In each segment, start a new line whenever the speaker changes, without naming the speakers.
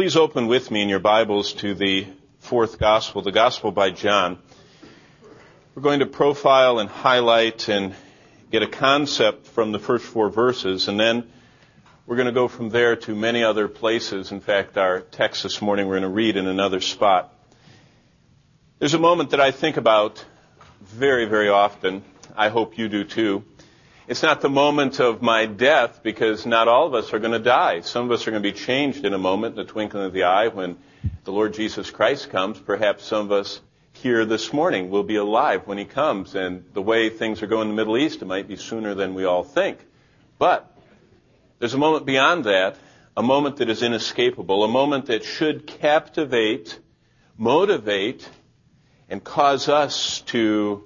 Please open with me in your Bibles to the fourth gospel, the gospel by John. We're going to profile and highlight and get a concept from the first four verses, and then we're going to go from there to many other places. In fact, our text this morning we're going to read in another spot. There's a moment that I think about very, very often. I hope you do too. It's not the moment of my death, because not all of us are going to die. Some of us are going to be changed in a moment, in the twinkling of the eye, when the Lord Jesus Christ comes. Perhaps some of us here this morning will be alive when He comes. And the way things are going in the Middle East, it might be sooner than we all think. But there's a moment beyond that, a moment that is inescapable, a moment that should captivate, motivate, and cause us to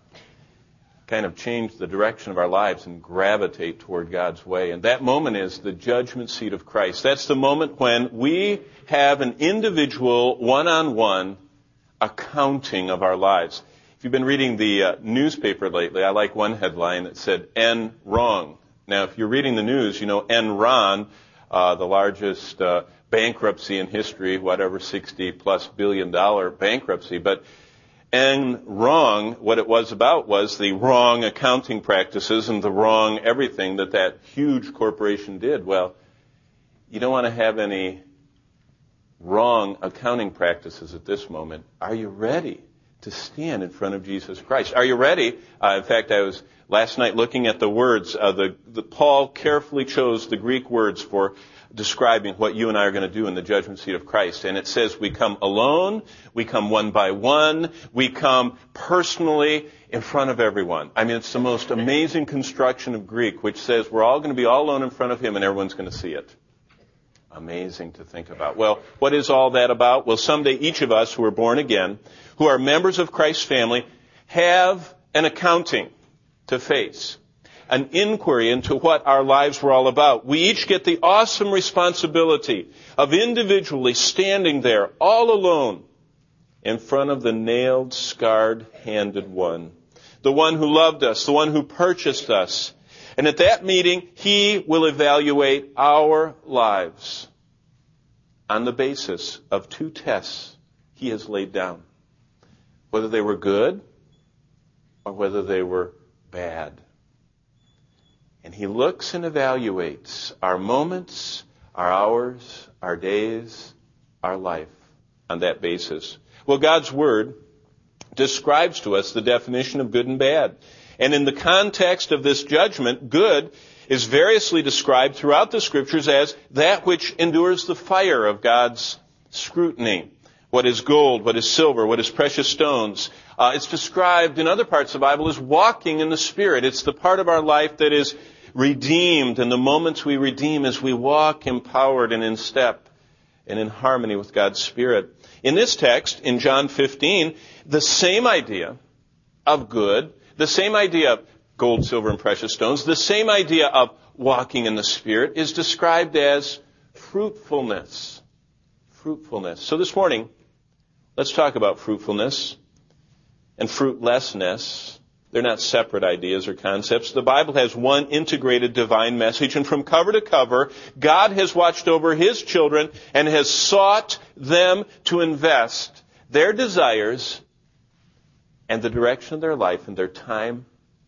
kind of change the direction of our lives and gravitate toward God's way. And that moment is the judgment seat of Christ. That's the moment when we have an individual, one-on-one accounting of our lives. If you've been reading the newspaper lately, I like one headline that said, Enron. Now, if you're reading the news, you know Enron, the largest bankruptcy in history, whatever, $60+ billion bankruptcy. But Enron, what it was about was the wrong accounting practices and the wrong everything that huge corporation did. Well, you don't want to have any wrong accounting practices at this moment. Are you ready to stand in front of Jesus Christ? Are you ready? In fact, I was last night looking at the words. Paul carefully chose the Greek words for describing what you and I are going to do in the judgment seat of Christ. And it says we come alone, we come one by one, we come personally in front of everyone. I mean, it's the most amazing construction of Greek, which says we're all going to be all alone in front of Him and everyone's going to see it. Amazing to think about. Well, what is all that about? Well, someday each of us who are born again, who are members of Christ's family, have an accounting to face, an inquiry into what our lives were all about. We each get the awesome responsibility of individually standing there all alone in front of the nailed, scarred-handed one, the one who loved us, the one who purchased us. And at that meeting, He will evaluate our lives on the basis of two tests He has laid down, whether they were good or whether they were bad. And He looks and evaluates our moments, our hours, our days, our life on that basis. Well, God's Word describes to us the definition of good and bad. And in the context of this judgment, good is variously described throughout the Scriptures as that which endures the fire of God's scrutiny. What is gold, what is silver, what is precious stones. It's described in other parts of the Bible as walking in the Spirit. It's the part of our life that is redeemed, and the moments we redeem as we walk empowered and in step and in harmony with God's Spirit. In this text, in John 15, the same idea of good, the same idea of gold, silver, and precious stones, the same idea of walking in the Spirit is described as fruitfulness. Fruitfulness. So this morning, let's talk about fruitfulness and fruitlessness. They're not separate ideas or concepts. The Bible has one integrated divine message, and from cover to cover, God has watched over His children and has sought them to invest their desires and the direction of their life and their time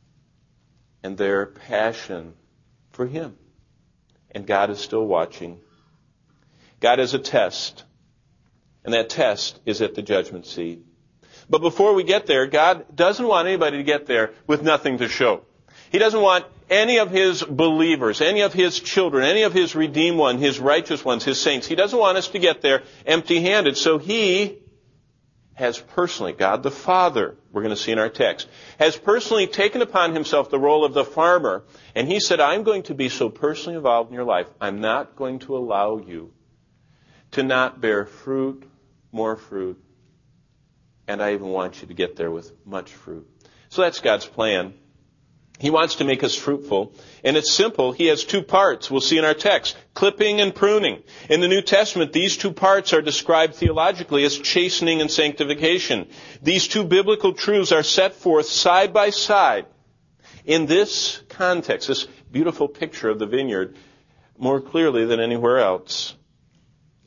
and their passion for Him. And God is still watching. God has a test, and that test is at the judgment seat. But before we get there, God doesn't want anybody to get there with nothing to show. He doesn't want any of His believers, any of His children, any of His redeemed ones, His righteous ones, His saints. He doesn't want us to get there empty-handed. So He has personally, God the Father, we're going to see in our text, has personally taken upon Himself the role of the farmer. And He said, I'm going to be so personally involved in your life, I'm not going to allow you to not bear fruit, more fruit. And I even want you to get there with much fruit. So that's God's plan. He wants to make us fruitful. And it's simple. He has two parts. We'll see in our text. Clipping and pruning. In the New Testament, these two parts are described theologically as chastening and sanctification. These two biblical truths are set forth side by side in this context, this beautiful picture of the vineyard, more clearly than anywhere else.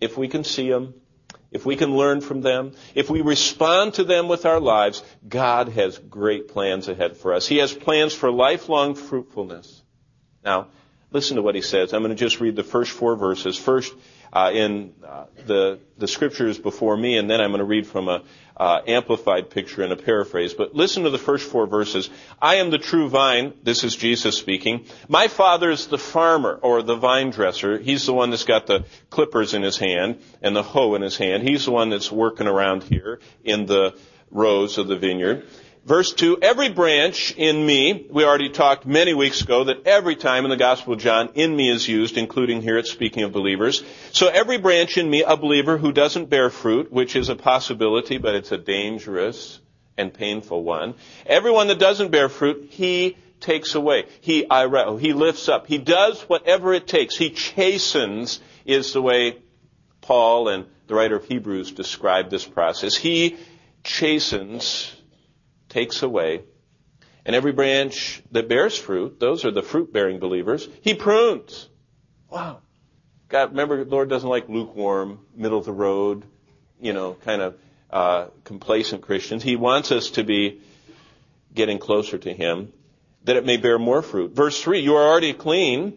if we can see them, if we can learn from them, if we respond to them with our lives, God has great plans ahead for us. He has plans for lifelong fruitfulness. Now, listen to what he says. I'm going to just read the first 4 verses. First, in the scriptures before me, and then I'm going to read from a amplified picture and a paraphrase. But listen to the first 4 verses. I am the true vine. This is Jesus speaking. My Father is the farmer, or the vine dresser. He's the one that's got the clippers in his hand and the hoe in his hand. He's the one that's working around here in the rows of the vineyard. Verse 2, every branch in me, we already talked many weeks ago that every time in the Gospel of John, in me is used, including here it's speaking of believers. So every branch in me, a believer who doesn't bear fruit, which is a possibility, but it's a dangerous and painful one. Everyone that doesn't bear fruit, he takes away. He lifts up. He does whatever it takes. He chastens, is the way Paul and the writer of Hebrews describe this process. He chastens, takes away, and every branch that bears fruit, those are the fruit-bearing believers, he prunes. Wow. God, remember, the Lord doesn't like lukewarm, middle of the road, kind of complacent Christians. He wants us to be getting closer to him, that it may bear more fruit. Verse 3, you are already clean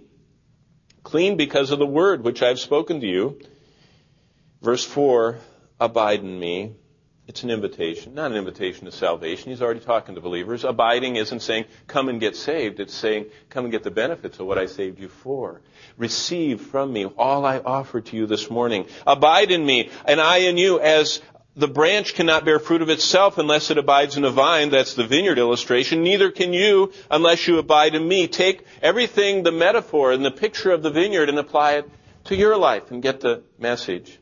because of the word which I've spoken to you. Verse 4, abide in me. It's an invitation, not an invitation to salvation. He's already talking to believers. Abiding isn't saying, come and get saved. It's saying, come and get the benefits of what I saved you for. Receive from me all I offer to you this morning. Abide in me, and I in you, as the branch cannot bear fruit of itself unless it abides in a vine. That's the vineyard illustration. Neither can you unless you abide in me. Take everything, the metaphor and the picture of the vineyard, and apply it to your life and get the message.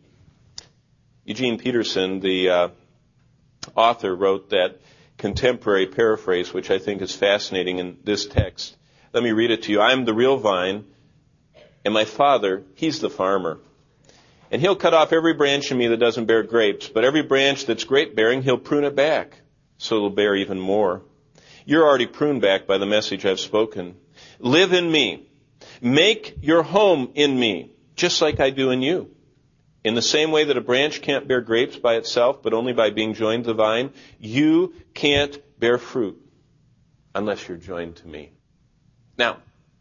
Eugene Peterson, the author, wrote that contemporary paraphrase, which I think is fascinating in this text. Let me read it to you. I am the real vine, and my Father, he's the farmer. And he'll cut off every branch in me that doesn't bear grapes, but every branch that's grape-bearing, he'll prune it back, so it'll bear even more. You're already pruned back by the message I've spoken. Live in me. Make your home in me, just like I do in you. In the same way that a branch can't bear grapes by itself, but only by being joined to the vine, you can't bear fruit unless you're joined to me. Now,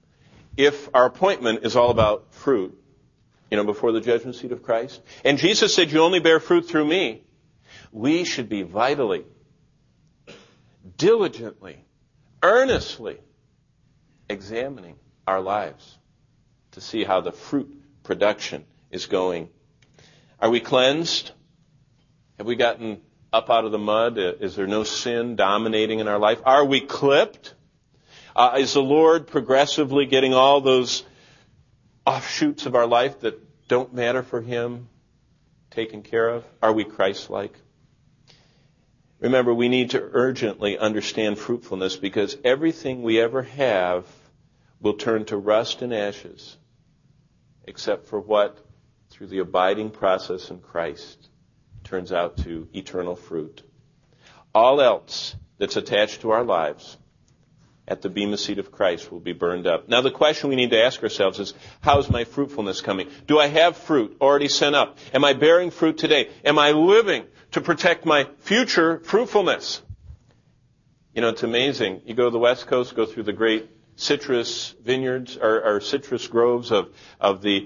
if our appointment is all about fruit, before the judgment seat of Christ, and Jesus said, you only bear fruit through me, we should be vitally, diligently, earnestly examining our lives to see how the fruit production is going. Are we cleansed? Have we gotten up out of the mud? Is there no sin dominating in our life? Are we clipped? Is the Lord progressively getting all those offshoots of our life that don't matter for him taken care of? Are we Christ-like? Remember, we need to urgently understand fruitfulness, because everything we ever have will turn to rust and ashes, except for what, through the abiding process in Christ, turns out to eternal fruit. All else that's attached to our lives at the bema seat of Christ will be burned up. Now the question we need to ask ourselves is, how's my fruitfulness coming? Do I have fruit already sent up? Am I bearing fruit today? Am I living to protect my future fruitfulness? It's amazing. You go to the West Coast, go through the great citrus vineyards or citrus groves of the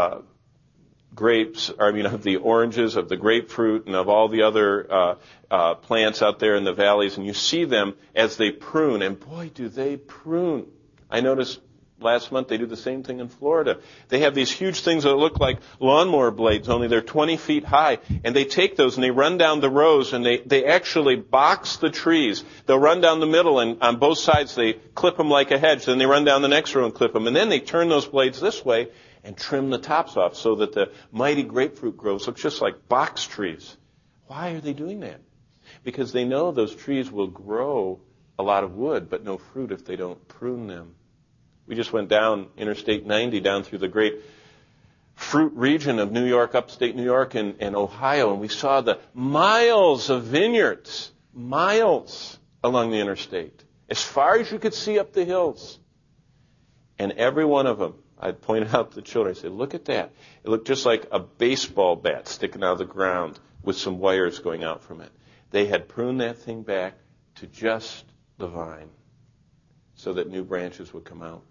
grapes, of the oranges, of the grapefruit, and of all the other plants out there in the valleys, and you see them as they prune, and boy, do they prune. I noticed last month they do the same thing in Florida. They have these huge things that look like lawnmower blades, only they're 20 feet high, and they take those and they run down the rows, and they actually box the trees. They'll run down the middle, and on both sides they clip them like a hedge, then they run down the next row and clip them, and then they turn those blades this way and trim the tops off so that the mighty grapefruit groves look just like box trees. Why are they doing that? Because they know those trees will grow a lot of wood, but no fruit if they don't prune them. We just went down Interstate 90, down through the great fruit region of New York, upstate New York and Ohio, and we saw the miles of vineyards, miles along the interstate, as far as you could see up the hills. And every one of them, I'd point out to the children. I'd say, look at that. It looked just like a baseball bat sticking out of the ground with some wires going out from it. They had pruned that thing back to just the vine so that new branches would come out.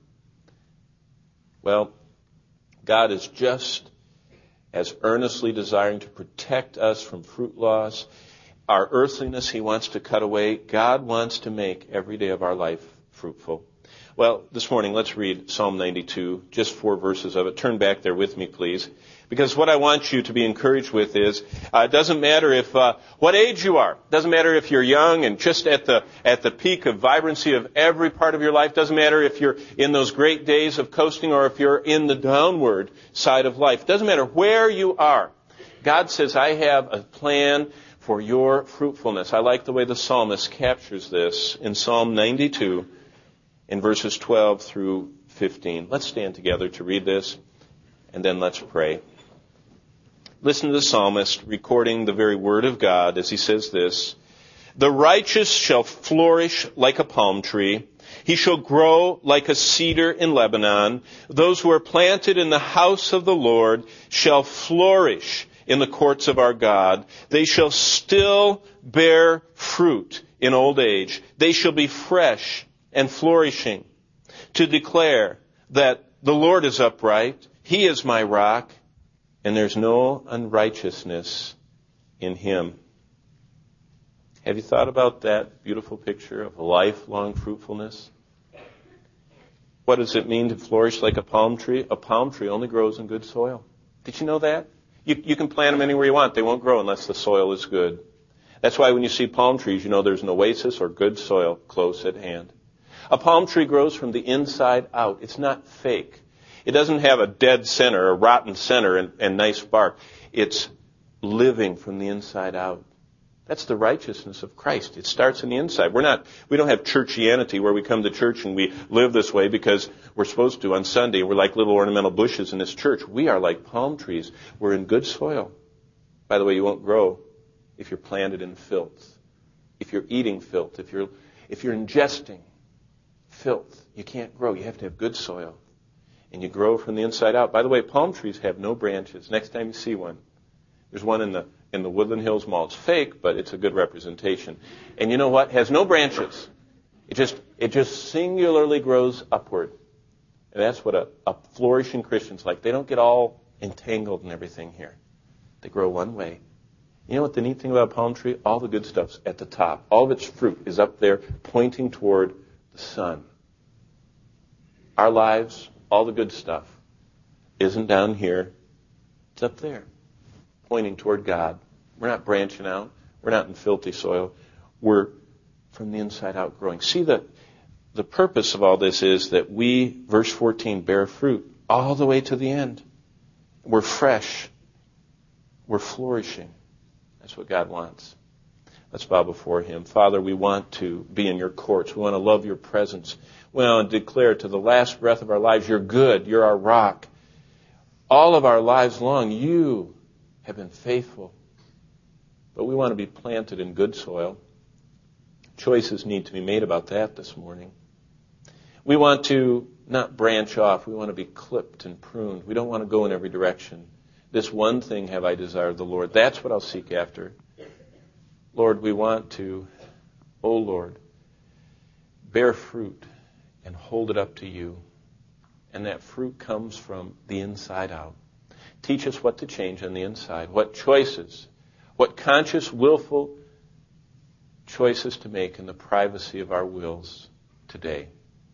Well, God is just as earnestly desiring to protect us from fruit loss. Our earthliness He wants to cut away. God wants to make every day of our life fruitful. Well, this morning, let's read Psalm 92, just 4 verses of it. Turn back there with me, please. Because what I want you to be encouraged with is, it doesn't matter if, what age you are. It doesn't matter if you're young and just at the peak of vibrancy of every part of your life. It doesn't matter if you're in those great days of coasting or if you're in the downward side of life. It doesn't matter where you are. God says, I have a plan for your fruitfulness. I like the way the psalmist captures this in Psalm 92 in verses 12 through 15. Let's stand together to read this, and then let's pray. Listen to the psalmist recording the very word of God as he says this. The righteous shall flourish like a palm tree. He shall grow like a cedar in Lebanon. Those who are planted in the house of the Lord shall flourish in the courts of our God. They shall still bear fruit in old age. They shall be fresh and flourishing, to declare that the Lord is upright, He is my rock, and there's no unrighteousness in Him. Have you thought about that beautiful picture of lifelong fruitfulness? What does it mean to flourish like a palm tree? A palm tree only grows in good soil. Did you know that? You can plant them anywhere you want. They won't grow unless the soil is good. That's why when you see palm trees, you know there's an oasis or good soil close at hand. A palm tree grows from the inside out. It's not fake. It doesn't have a dead center, a rotten center, and nice bark. It's living from the inside out. That's the righteousness of Christ. It starts in the inside. We don't have churchianity where we come to church and we live this way because we're supposed to on Sunday. We're like little ornamental bushes in this church. We are like palm trees. We're in good soil. By the way, you won't grow if you're planted in filth. If you're eating filth, if you're ingesting filth, you can't grow. You have to have good soil. And you grow from the inside out. By the way, palm trees have no branches. Next time you see one, there's one in the Woodland Hills Mall. It's fake, but it's a good representation. And you know what? It has no branches. It just singularly grows upward. And that's what a flourishing Christian's like. They don't get all entangled in everything here. They grow one way. You know what the neat thing about a palm tree? All the good stuff's at the top. All of its fruit is up there pointing toward the sun. Our lives, all the good stuff, isn't down here. It's up there, pointing toward God. We're not branching out. We're not in filthy soil. We're from the inside out growing. See, the purpose of all this is that we, verse 14, bear fruit all the way to the end. We're fresh. We're flourishing. That's what God wants. Let's bow before Him. Father, we want to be in your courts. We want to love your presence. We want to declare to the last breath of our lives, you're good. You're our rock. All of our lives long, you have been faithful. But we want to be planted in good soil. Choices need to be made about that this morning. We want to not branch off. We want to be clipped and pruned. We don't want to go in every direction. This one thing have I desired the Lord. That's what I'll seek after. Lord, we want to, oh Lord, bear fruit and hold it up to you. And that fruit comes from the inside out. Teach us what to change on the inside, what choices, what conscious, willful choices to make in the privacy of our wills today.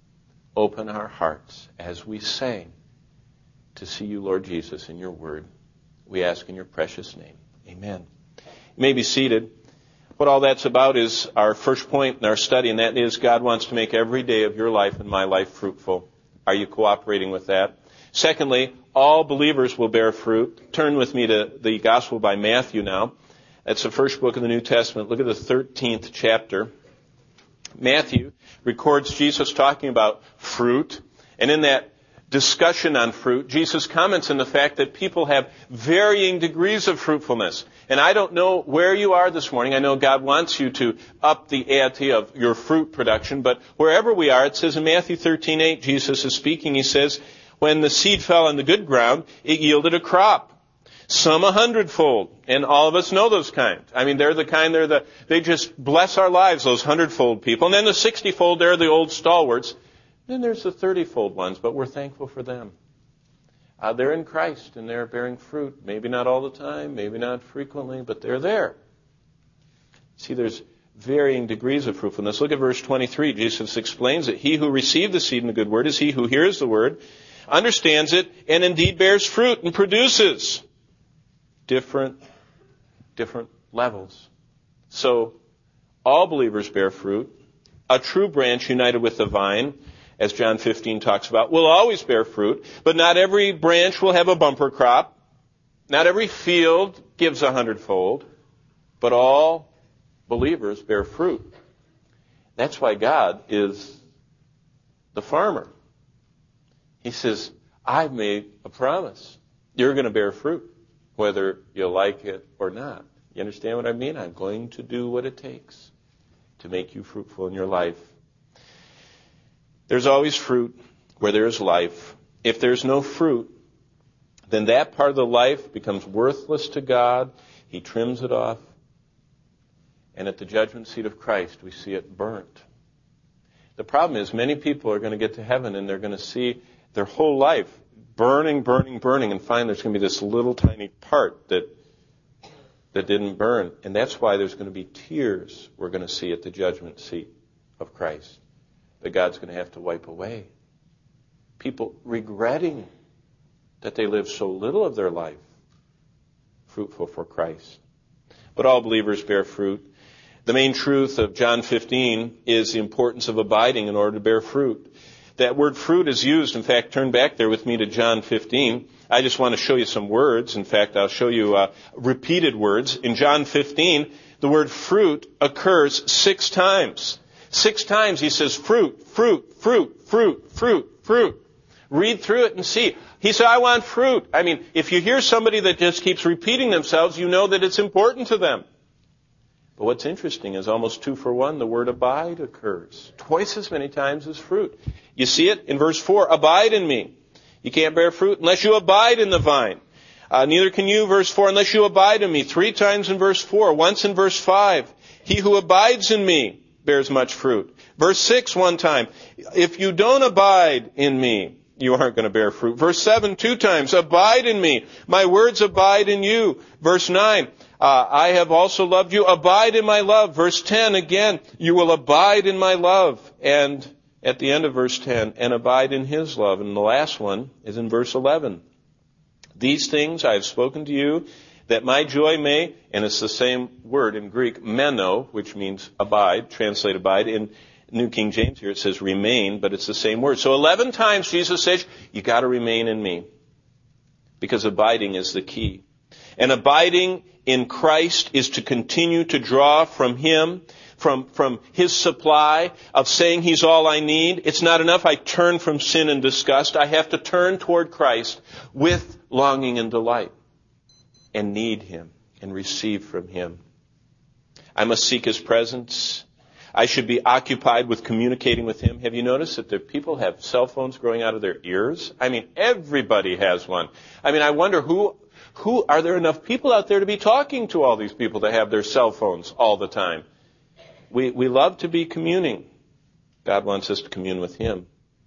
Open our hearts as we sing to see you, Lord Jesus, in your word. We ask in your precious name. Amen. You may be seated. What all that's about is our first point in our study, and that is God wants to make every day of your life and my life fruitful. Are you cooperating with that? Secondly, all believers will bear fruit. Turn with me to the Gospel by Matthew now. That's the first book of the New Testament. Look at the 13th chapter. Matthew records Jesus talking about fruit, and in that discussion on fruit, Jesus comments on the fact that people have varying degrees of fruitfulness. And I don't know where you are this morning. I know God wants you to up the ante of your fruit production, but wherever we are, it says in Matthew 13:8, Jesus is speaking. He says, When the seed fell on the good ground, it yielded a crop. Some 100-fold. And all of us know those kinds. I mean, they're the kind, they just bless our lives, those 100-fold people. And then the 60-fold, they're the old stalwarts. Then there's the 30-fold ones, but we're thankful for them. They're in Christ and they're bearing fruit. Maybe not all the time, maybe not frequently, but they're there. See, there's varying degrees of fruitfulness. Look at verse 23. Jesus explains that he who received the seed in the good word is he who hears the word, understands it, and indeed bears fruit and produces different levels. So all believers bear fruit. A true branch united with the vine, as John 15 talks about, will always bear fruit, but not every branch will have a bumper crop. Not every field gives 100-fold, but all believers bear fruit. That's why God is the farmer. He says, I've made a promise. You're going to bear fruit, whether you like it or not. You understand what I mean? I'm going to do what it takes to make you fruitful in your life. There's always fruit where there is life. If there's no fruit, then that part of the life becomes worthless to God. He trims it off. And at the judgment seat of Christ, we see it burnt. The problem is many people are going to get to heaven and they're going to see their whole life burning, and find there's going to be this little tiny part that didn't burn. And that's why there's going to be tears we're going to see at the judgment seat of Christ that God's going to have to wipe away. People regretting that they lived so little of their life fruitful for Christ. But all believers bear fruit. The main truth of John 15 is the importance of abiding in order to bear fruit. That word fruit is used. In fact, turn back there with me to John 15. I just want to show you some words. In fact, I'll show you repeated words. In John 15, the word fruit occurs 6 times. 6 times he says fruit, fruit, fruit, fruit, fruit, fruit. Read through it and see. He said, I want fruit. I mean, if you hear somebody that just keeps repeating themselves, you know that it's important to them. But what's interesting is almost 2 for 1, the word abide occurs. Twice as many times as fruit. You see it in verse 4, abide in me. You can't bear fruit unless you abide in the vine. Neither can you, verse 4, unless you abide in me. 3 times in verse 4, once in verse 5. He who abides in me bears much fruit. Verse 6 one time, if you don't abide in me, you aren't going to bear fruit. Verse 7 2 times, abide in me. My words abide in you. Verse 9, I have also loved you. Abide in my love. Verse 10 again, you will abide in my love. And at the end of verse 10, and abide in his love. And the last one is in verse 11. These things I have spoken to you, that my joy may, and it's the same word in Greek, meno, which means abide, translate abide. In New King James here it says remain, but it's the same word. So 11 times Jesus says, you got to remain in me. Because abiding is the key. And abiding in Christ is to continue to draw from him, from his supply of saying he's all I need. It's not enough I turn from sin and disgust. I have to turn toward Christ with longing and delight and need him and receive from him. I must seek his presence. I should be occupied with communicating with him. Have you noticed that the people have cell phones growing out of their ears? I mean, everybody has one. I mean, I wonder who are there enough people out there to be talking to all these people that have their cell phones all the time? We love to be communing. God wants us to commune with him.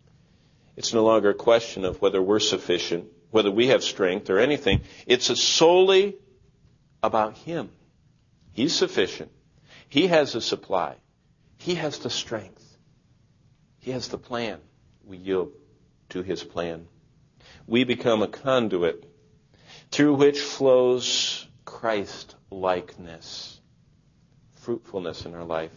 It's no longer a question of whether we're sufficient, whether we have strength or anything. It's solely about him. He's sufficient. He has the supply. He has the strength. He has the plan. We yield to his plan. We become a conduit through which flows Christ-likeness, fruitfulness in our life.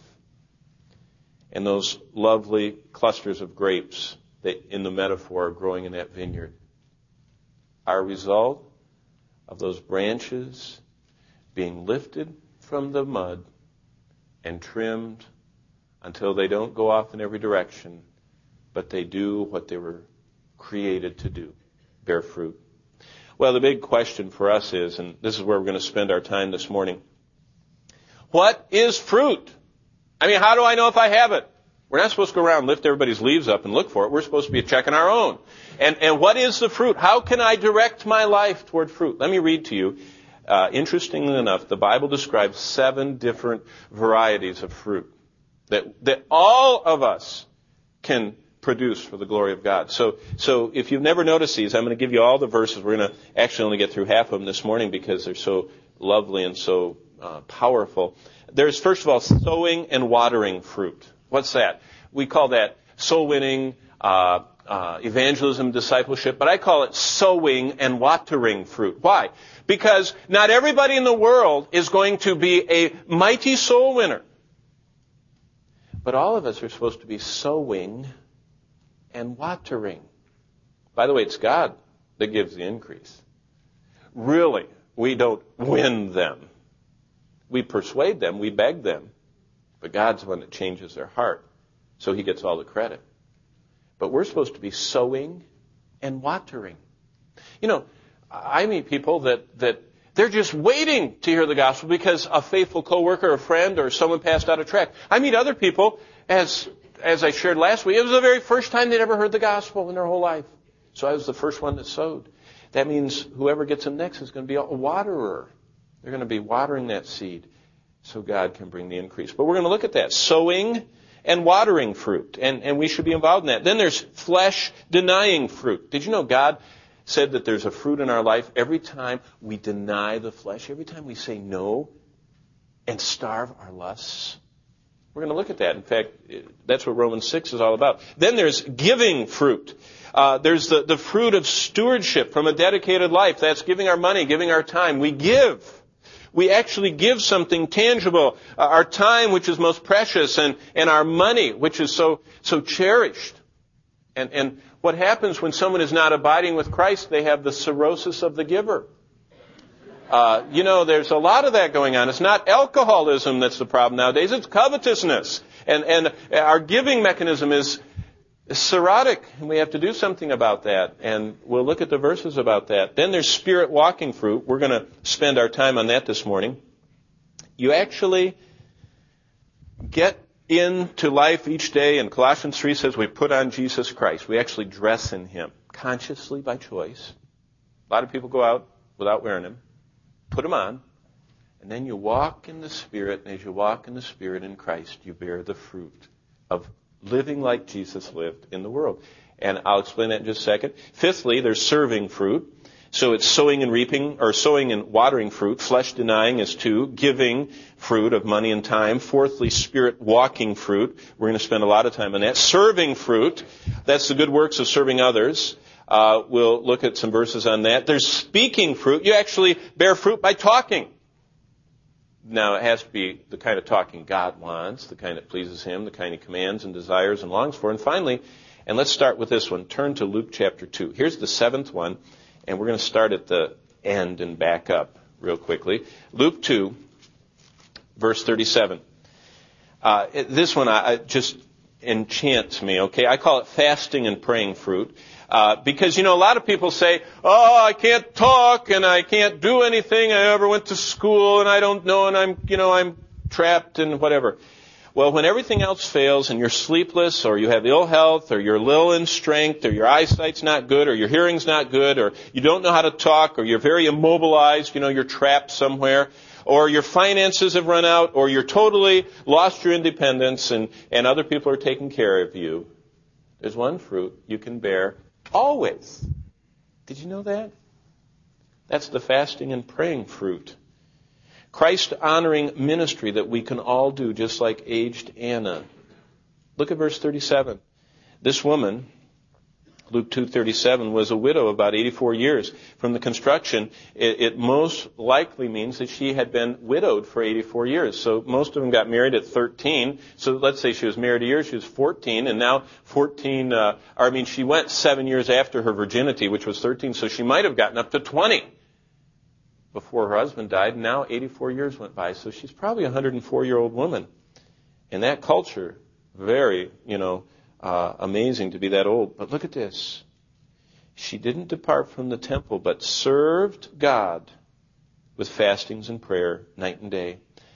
And those lovely clusters of grapes that in the metaphor are growing in that vineyard are a result of those branches being lifted from the mud and trimmed until they don't go off in every direction, but they do what they were created to do, bear fruit. Well, the big question for us is, and this is where we're going to spend our time this morning, what is fruit? I mean, how do I know if I have it? We're not supposed to go around and lift everybody's leaves up and look for it. We're supposed to be checking our own. And what is the fruit? How can I direct my life toward fruit? Let me read to you. Interestingly enough, the Bible describes 7 different varieties of fruit that all of us can produce for the glory of God. So if you've never noticed these, I'm going to give you all the verses. We're going to actually only get through half of them this morning because they're so lovely and so powerful. There's, first of all, sowing and watering fruit. What's that? We call that soul winning, evangelism, discipleship, but I call it sowing and watering fruit. Why? Because not everybody in the world is going to be a mighty soul winner. But all of us are supposed to be sowing and watering. By the way, it's God that gives the increase. Really, we don't win them. We persuade them, we beg them. But God's the one that changes their heart. So He gets all the credit. But we're supposed to be sowing and watering. You know, I meet people that they're just waiting to hear the gospel because a faithful coworker, a friend, or someone passed out a tract. I meet other people, as I shared last week, it was the very first time they'd ever heard the gospel in their whole life. So I was the first one that sowed. That means whoever gets them next is going to be a waterer. They're going to be watering that seed so God can bring the increase. But we're going to look at that. Sowing and watering fruit. And we should be involved in that. Then there's flesh-denying fruit. Did you know God said that there's a fruit in our life every time we deny the flesh, every time we say no and starve our lusts? We're going to look at that. In fact, that's what Romans 6 is all about. Then there's giving fruit. There's the fruit of stewardship from a dedicated life. That's giving our money, giving our time. We give. We actually give something tangible. Our time, which is most precious, and our money, which is so cherished. And what happens when someone is not abiding with Christ? They have the cirrhosis of the giver. There's a lot of that going on. It's not alcoholism that's the problem nowadays. It's covetousness. And our giving mechanism is cirrhotic, and we have to do something about that. And we'll look at the verses about that. Then there's spirit walking fruit. We're going to spend our time on that this morning. You actually get into life each day, and Colossians 3 says we put on Jesus Christ. We actually dress in Him, consciously by choice. A lot of people go out without wearing Him. Put them on, and then you walk in the Spirit, and as you walk in the Spirit in Christ, you bear the fruit of living like Jesus lived in the world. And I'll explain that in just a second. Fifthly, there's serving fruit. So it's sowing and reaping, or sowing and watering fruit. Flesh denying is 2. Giving fruit of money and time. Fourthly, spirit walking fruit. We're going to spend a lot of time on that. Serving fruit. That's the good works of serving others. We'll look at some verses on that. There's speaking fruit. You actually bear fruit by talking. Now, it has to be the kind of talking God wants, the kind that pleases Him, the kind He commands and desires and longs for. And finally, and let's start with this one. Turn to Luke chapter 2. Here's the 7th one, and we're going to start at the end and back up real quickly. Luke 2, verse 37. This one just enchants me, okay? I call it fasting and praying fruit. Because, a lot of people say, I can't talk and I can't do anything. I never went to school and I don't know and I'm trapped and whatever. Well, when everything else fails and you're sleepless or you have ill health or you're little in strength or your eyesight's not good or your hearing's not good or you don't know how to talk or you're very immobilized, you're trapped somewhere, or your finances have run out or you're totally lost your independence and other people are taking care of you, there's one fruit you can bear always. Did you know that? That's the fasting and praying fruit. Christ-honoring ministry that we can all do, just like aged Anna. Look at verse 37. This woman, Luke 2:37, was a widow about 84 years. From the construction, it most likely means that she had been widowed for 84 years. So most of them got married at 13. So let's say she was married a year, she was 14, and now she went 7 years after her virginity, which was 13, so she might have gotten up to 20 before her husband died, and now 84 years went by. So she's probably a 104-year-old woman. In that culture, very, amazing to be that old. But look at this. She didn't depart from the temple, but served God with fastings and prayer night and day.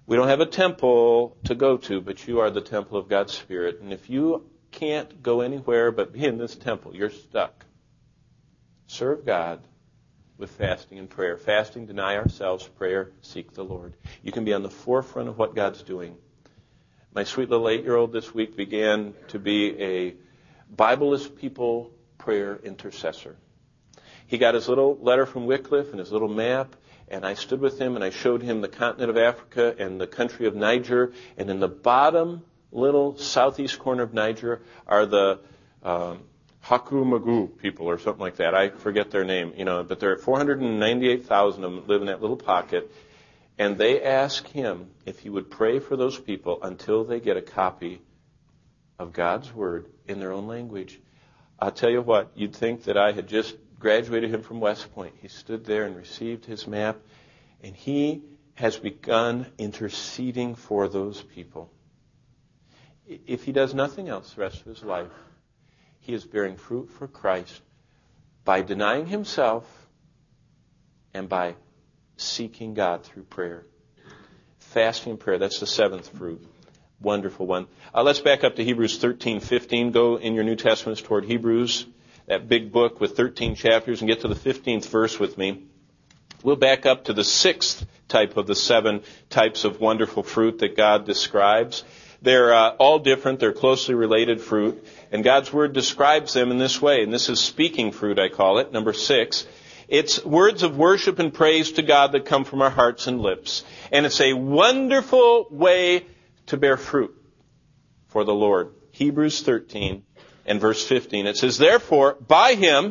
We don't have a temple to go to, but you are the temple of God's Spirit. And if you can't go anywhere but be in this temple, you're stuck. Serve God with fasting and prayer. Fasting, deny ourselves. Prayer, seek the Lord. You can be on the forefront of what God's doing. My sweet little 8-year-old this week began to be a Bibleless people prayer intercessor. He got his little letter from Wycliffe and his little map, and I stood with him and I showed him the continent of Africa and the country of Niger. And in the bottom little southeast corner of Niger are the Hakru-Magu people or something like that. I forget their name, but there are 498,000 of them live in that little pocket. And they ask him if he would pray for those people until they get a copy of God's Word in their own language. I'll tell you what, you'd think that I had just graduated him from West Point. He stood there and received his map, and he has begun interceding for those people. If he does nothing else the rest of his life, he is bearing fruit for Christ by denying himself and by seeking God through prayer. Fasting and prayer, that's the seventh fruit. Wonderful one. Let's back up to Hebrews 13:15. Go in your New Testaments toward Hebrews, that big book with 13 chapters, and get to the 15th verse with me. We'll back up to the sixth type of the 7 types of wonderful fruit that God describes. They're all different. They're closely related fruit. And God's Word describes them in this way. And this is speaking fruit, I call it, number 6. It's words of worship and praise to God that come from our hearts and lips. And it's a wonderful way to bear fruit for the Lord. Hebrews 13 and verse 15. It says, therefore, by Him,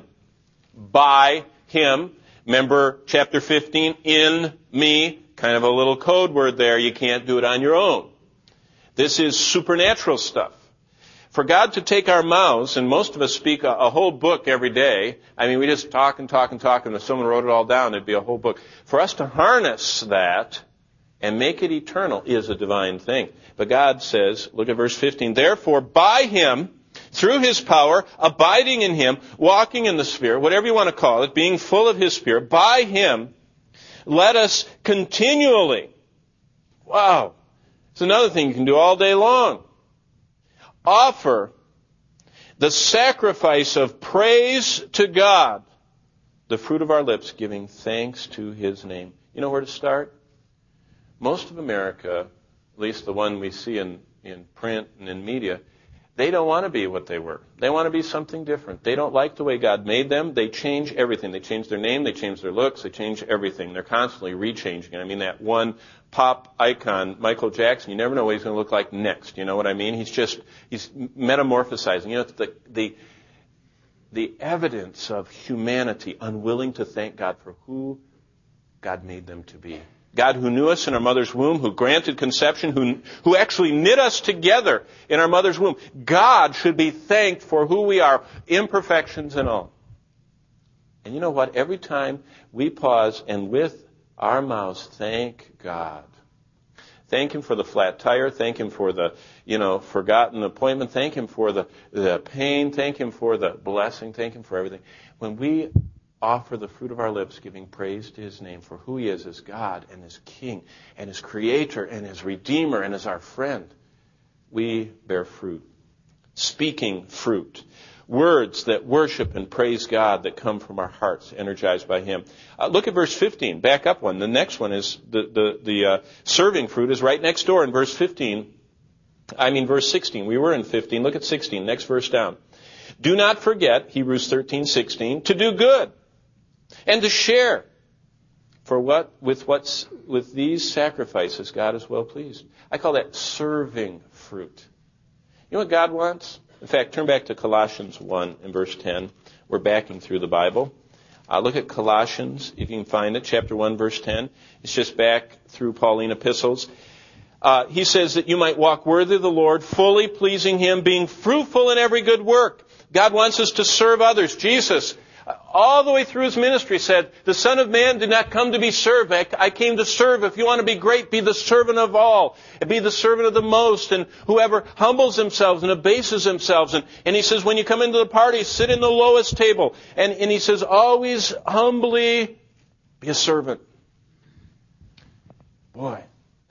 remember chapter 15, in me, kind of a little code word there. You can't do it on your own. This is supernatural stuff. For God to take our mouths, and most of us speak a whole book every day. I mean, we just talk and talk and talk, and if someone wrote it all down, it'd be a whole book. For us to harness that and make it eternal is a divine thing. But God says, look at verse 15, therefore, by Him, through His power, abiding in Him, walking in the Spirit, whatever you want to call it, being full of His Spirit, by Him, let us continually, wow, it's another thing you can do all day long, offer the sacrifice of praise to God, the fruit of our lips, giving thanks to His name. You know where to start? Most of America, at least the one we see in print and in media, they don't want to be what they were. They want to be something different. They don't like the way God made them. They change everything. They change their name. They change their looks. They change everything. They're constantly rechanging. I mean, that one pop icon, Michael Jackson, you never know what he's going to look like next. You know what I mean? He's metamorphosizing. You know, it's the evidence of humanity unwilling to thank God for who God made them to be. God who knew us in our mother's womb, who granted conception, who actually knit us together in our mother's womb. God should be thanked for who we are, imperfections and all. And you know what? Every time we pause and with our mouths thank God. Thank Him for the flat tire. Thank Him for the, forgotten appointment. Thank Him for the pain. Thank Him for the blessing. Thank Him for everything. When we offer the fruit of our lips, giving praise to His name for who He is as God and as King and as Creator and as Redeemer and as our friend, we bear fruit. Speaking fruit. Words that worship and praise God that come from our hearts, energized by Him. Look at verse 15. Back up one. The next one is the serving fruit is right next door in verse 16. We were in 15. Look at 16. Next verse down. Do not forget, Hebrews 13:16, to do good and to share. For with these sacrifices God is well pleased. I call that serving fruit. You know what God wants? In fact, turn back to Colossians 1 and verse 10. We're backing through the Bible. Look at Colossians, if you can find it, chapter 1, verse 10. It's just back through Pauline epistles. He says that you might walk worthy of the Lord, fully pleasing Him, being fruitful in every good work. God wants us to serve others. Jesus, all the way through His ministry, said, the Son of Man did not come to be served. I came to serve. If you want to be great, be the servant of all. Be the servant of the most. And whoever humbles themselves and abases themselves. And He says, when you come into the party, sit in the lowest table. And He says, always humbly be a servant. Boy,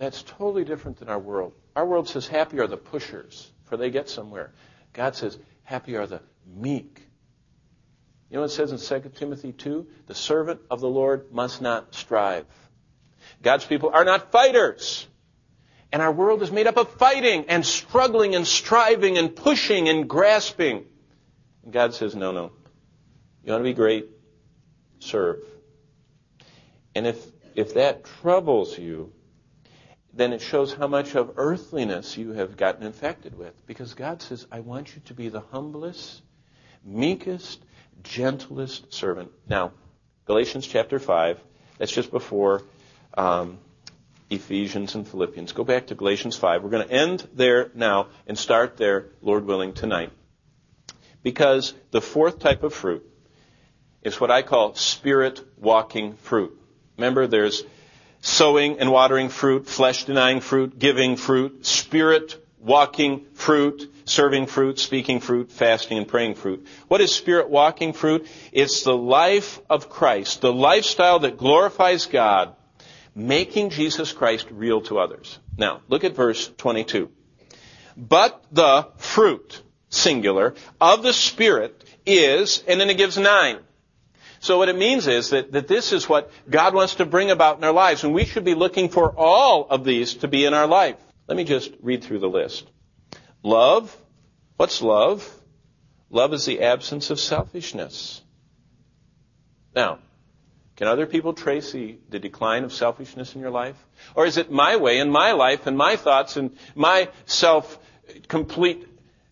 That's totally different than our world. Our world says, happy are the pushers, for they get somewhere. God says, happy are the meek. You know what it says in 2 Timothy 2? The servant of the Lord must not strive. God's people are not fighters. And our world is made up of fighting and struggling and striving and pushing and grasping. And God says, no. You want to be great? Serve. And if that troubles you, then it shows how much of earthliness you have gotten infected with. Because God says, I want you to be the humblest, meekest, gentlest servant. Now, Galatians chapter 5, that's just before Ephesians and Philippians. Go back to Galatians 5. We're going to end there now and start there, Lord willing, tonight. Because the fourth type of fruit is what I call spirit-walking fruit. Remember, there's sowing and watering fruit, flesh-denying fruit, giving fruit, spirit-walking fruit, serving fruit, speaking fruit, fasting and praying fruit. What is spirit-walking fruit? It's the life of Christ, the lifestyle that glorifies God, making Jesus Christ real to others. Now, look at verse 22. But the fruit, singular, of the Spirit is, and then it gives 9. So what it means is that this is what God wants to bring about in our lives, and we should be looking for all of these to be in our life. Let me just read through the list. Love. What's love? Love is the absence of selfishness. Now, can other people trace the decline of selfishness in your life? Or is it my way and my life and my thoughts and my self-complete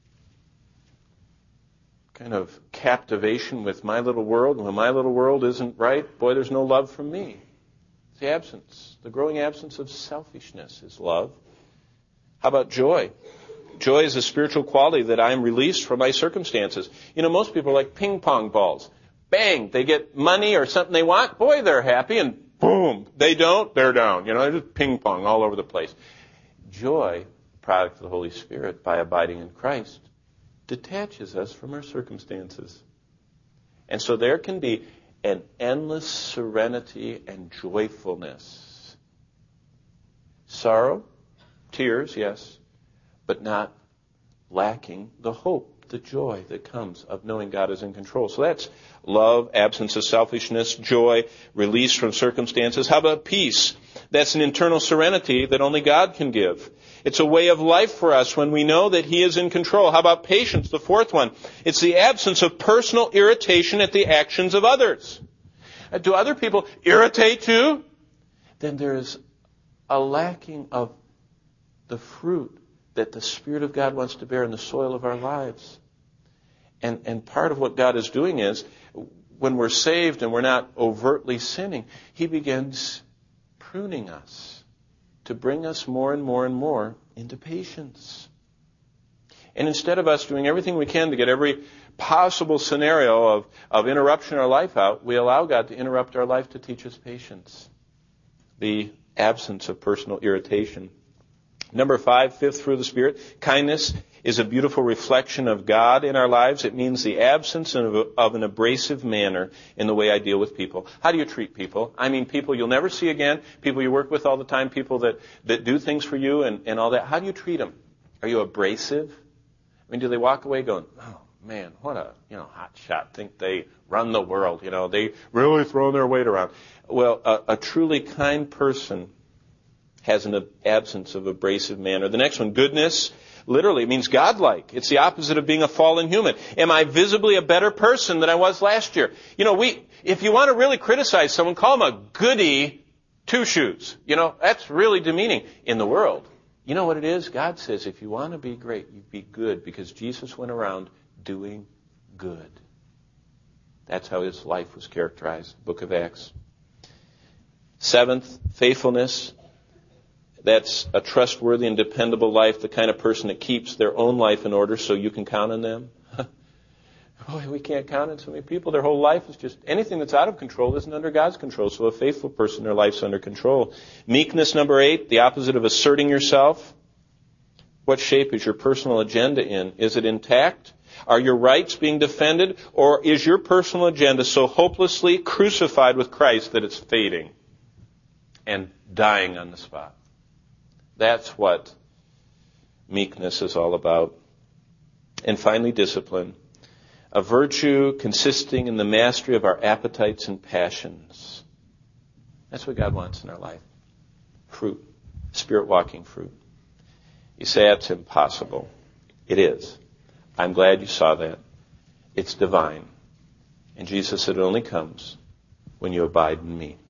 kind of captivation with my little world? When my little world isn't right, boy, there's no love from me. It's the absence. The growing absence of selfishness is love. How about joy? Joy is a spiritual quality that I am released from my circumstances. You know, most people are like ping pong balls. Bang, they get money or something they want. Boy, they're happy, and boom, they don't, they're down. You know, they're just ping pong all over the place. Joy, product of the Holy Spirit, by abiding in Christ, detaches us from our circumstances. And so there can be an endless serenity and joyfulness. Sorrow, tears, yes, but not lacking the hope, the joy that comes of knowing God is in control. So that's love, absence of selfishness, joy, release from circumstances. How about peace? That's an internal serenity that only God can give. It's a way of life for us when we know that He is in control. How about patience, the fourth one? It's the absence of personal irritation at the actions of others. Do other people irritate you? Then there is a lacking of the fruit that the Spirit of God wants to bear in the soil of our lives. And part of what God is doing is, when we're saved and we're not overtly sinning, He begins pruning us to bring us more and more and more into patience. And instead of us doing everything we can to get every possible scenario of interruption in our life out, we allow God to interrupt our life to teach us patience. The absence of personal irritation. Number 5, fifth fruit of the Spirit, kindness is a beautiful reflection of God in our lives. It means the absence of an abrasive manner in the way I deal with people. How do you treat people? I mean, people you'll never see again, people you work with all the time, people that do things for you and all that. How do you treat them? Are you abrasive? I mean, do they walk away going, oh, man, what a, hot shot, think they run the world, they really throw their weight around. Well, a truly kind person has an absence of abrasive manner. The next one, goodness, literally means godlike. It's the opposite of being a fallen human. Am I visibly a better person than I was last year? If you want to really criticize someone, call them a goody two-shoes. That's really demeaning in the world. You know what it is? God says if you want to be great, you be good, because Jesus went around doing good. That's how His life was characterized, Book of Acts. 7th, faithfulness. That's a trustworthy and dependable life, the kind of person that keeps their own life in order so you can count on them. Boy, we can't count on so many people. Their whole life is just, anything that's out of control isn't under God's control. So a faithful person, their life's under control. Meekness, number 8, the opposite of asserting yourself. What shape is your personal agenda in? Is it intact? Are your rights being defended? Or is your personal agenda so hopelessly crucified with Christ that it's fading and dying on the spot? That's what meekness is all about. And finally, discipline. A virtue consisting in the mastery of our appetites and passions. That's what God wants in our life. Fruit. Spirit-walking fruit. You say that's impossible. It is. I'm glad you saw that. It's divine. And Jesus said it only comes when you abide in me.